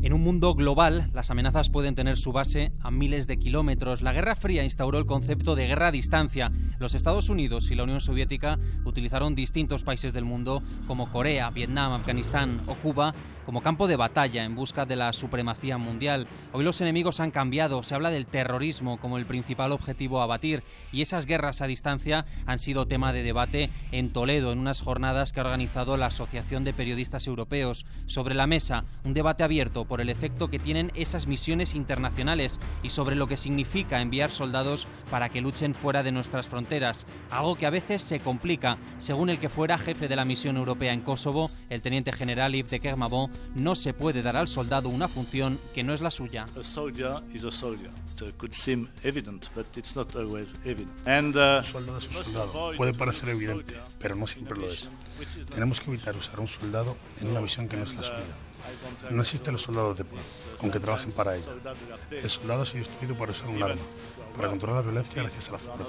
En un mundo global, las amenazas pueden tener su base a miles de kilómetros. La Guerra Fría instauró el concepto de guerra a distancia. Los Estados Unidos y la Unión Soviética utilizaron distintos países del mundo, como Corea, Vietnam, Afganistán o Cuba, como campo de batalla en busca de la supremacía mundial. Hoy los enemigos han cambiado. Se habla del terrorismo como el principal objetivo a abatir, y esas guerras a distancia han sido tema de debate en Toledo, en unas jornadas que ha organizado la Asociación de Periodistas Europeos. Sobre la mesa, un debate abierto por el efecto que tienen esas misiones internacionales y sobre lo que significa enviar soldados para que luchen fuera de nuestras fronteras, algo que a veces se complica. Según el que fuera jefe de la misión europea en Kosovo, el teniente general Yves de Kermabon, no se puede dar al soldado una función que no es la suya. A soldier is a soldier. It could seem evident, but it's not always evident. Un soldado es un soldado. Puede parecer evidente, pero no siempre lo es. Tenemos que evitar usar un soldado en una misión que no es la suya. No existen los soldados de paz, aunque trabajen para ello. El soldado se ha instruido para usar un arma, para controlar la violencia gracias a la fuerza.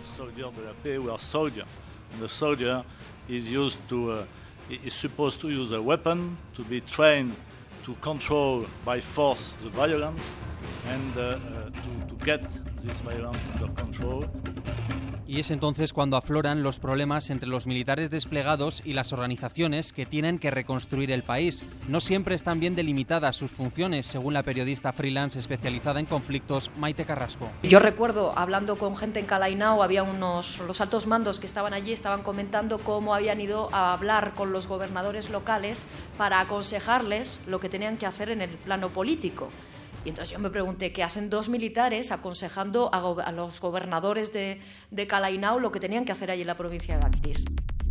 The soldier is supposed to use a weapon, to be trained to control by force the violence and to get this violence under control. Y es entonces cuando afloran los problemas entre los militares desplegados y las organizaciones que tienen que reconstruir el país. No siempre están bien delimitadas sus funciones, según la periodista freelance especializada en conflictos Maite Carrasco. Yo recuerdo, hablando con gente en Calainao, había los altos mandos que estaban allí, estaban comentando cómo habían ido a hablar con los gobernadores locales para aconsejarles lo que tenían que hacer en el plano político. Y entonces yo me pregunté, ¿qué hacen dos militares aconsejando a los gobernadores de Calainao lo que tenían que hacer allí en la provincia de Acriz?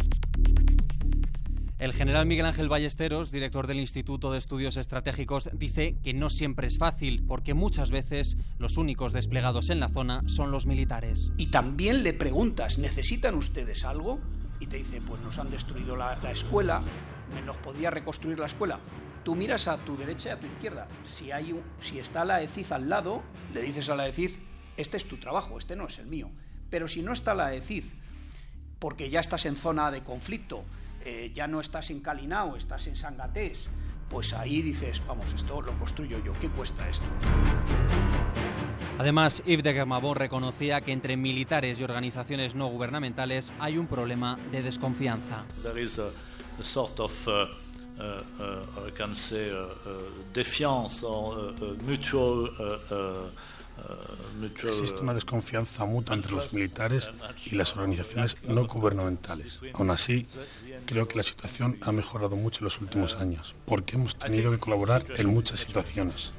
El general Miguel Ángel Ballesteros, director del Instituto de Estudios Estratégicos, dice que no siempre es fácil, porque muchas veces los únicos desplegados en la zona son los militares. Y también le preguntas, ¿necesitan ustedes algo? Y te dice, pues nos han destruido la escuela, ¿me nos podría reconstruir la escuela? Tú miras a tu derecha y a tu izquierda. Si está la ECIZ al lado, le dices a la ECIZ, este es tu trabajo, este no es el mío. Pero si no está la ECIZ, porque ya estás en zona de conflicto, ya no estás en Calainao, estás en Sangatés, pues ahí dices, vamos, esto lo construyo yo, ¿qué cuesta esto? Además, Yves de Kermabon reconocía que entre militares y organizaciones no gubernamentales hay un problema de desconfianza. There is a sort of I can say defiance or mutual. Existe una desconfianza mutua entre los militares y las organizaciones no gubernamentales. Aún así, creo que la situación ha mejorado mucho en los últimos años, porque hemos tenido que colaborar en muchas situaciones.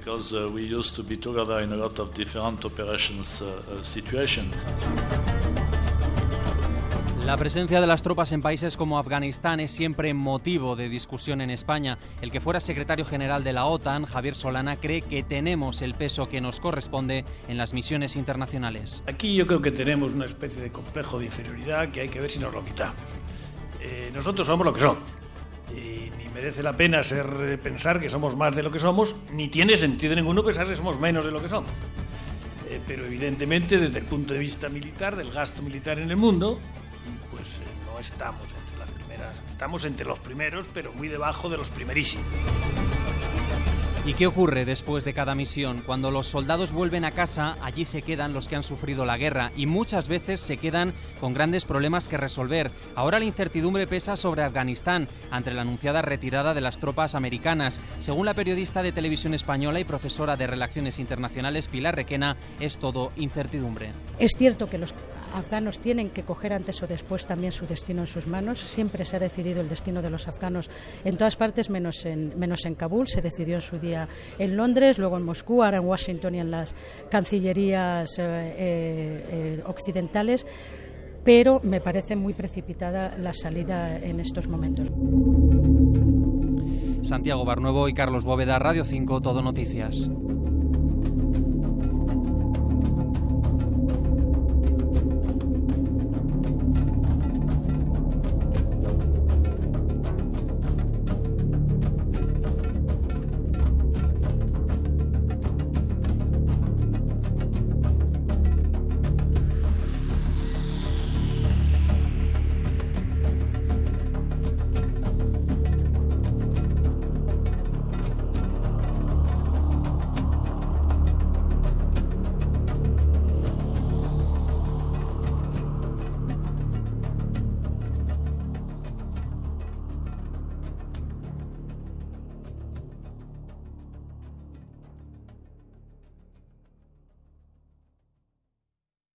La presencia de las tropas en países como Afganistán es siempre motivo de discusión en España. El que fuera secretario general de la OTAN, Javier Solana, cree que tenemos el peso que nos corresponde en las misiones internacionales. Aquí yo creo que tenemos una especie de complejo de inferioridad que hay que ver si nos lo quitamos. Nosotros somos lo que somos. Y ni merece la pena pensar que somos más de lo que somos, ni tiene sentido ninguno pensar que somos menos de lo que somos. Pero evidentemente, desde el punto de vista militar, del gasto militar en el mundo, pues no estamos entre las primeras, estamos entre los primeros, pero muy debajo de los primerísimos. ¿Y qué ocurre después de cada misión? Cuando los soldados vuelven a casa, allí se quedan los que han sufrido la guerra y muchas veces se quedan con grandes problemas que resolver. Ahora la incertidumbre pesa sobre Afganistán ante la anunciada retirada de las tropas americanas. Según la periodista de televisión española y profesora de Relaciones Internacionales Pilar Requena, es todo incertidumbre. Es cierto que los afganos tienen que coger antes o después también su destino en sus manos. Siempre se ha decidido el destino de los afganos en todas partes, menos en Kabul. Se decidió en su día en Londres, luego en Moscú, ahora en Washington y en las cancillerías occidentales, pero me parece muy precipitada la salida en estos momentos. Santiago Barnuevo y Carlos Bóveda, Radio 5, Todo Noticias.